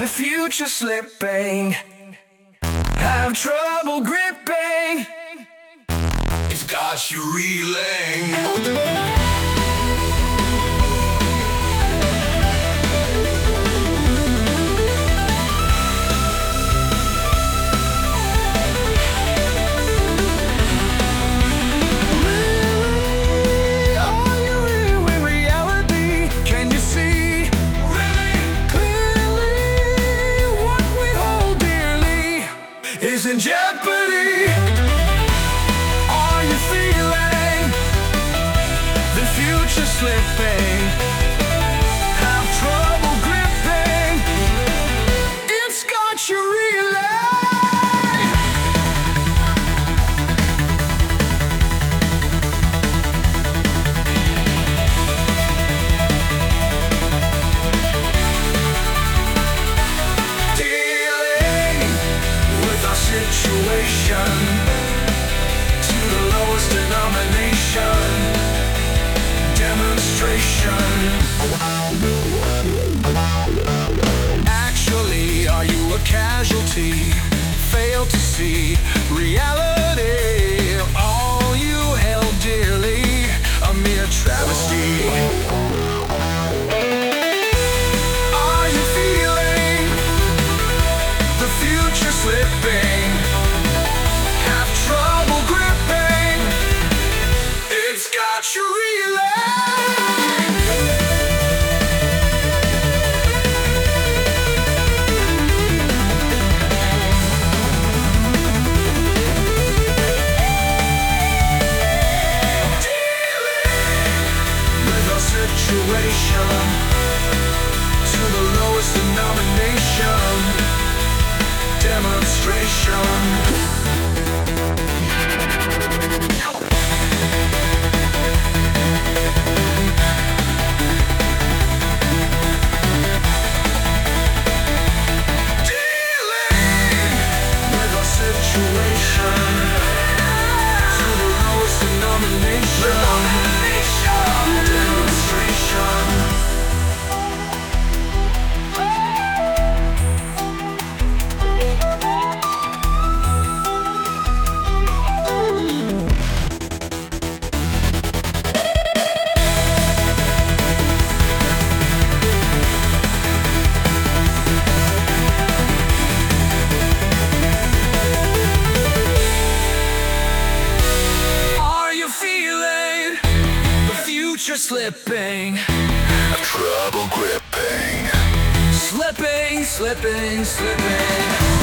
the future slipping. Have trouble gripping. It's got you reeling. Is in jeopardy. Are you feeling the future slipping? Have trouble gripping. It's got you reeling. Situation to the lowest denomination. Demonstration. Actually, are you a casualty? Fail to see reality. All you held dearly, a mere travesty. Are you feeling the future slipping? You situation to the lowest denomination. Demonstration. Future slipping, trouble gripping, slipping, slipping, slipping.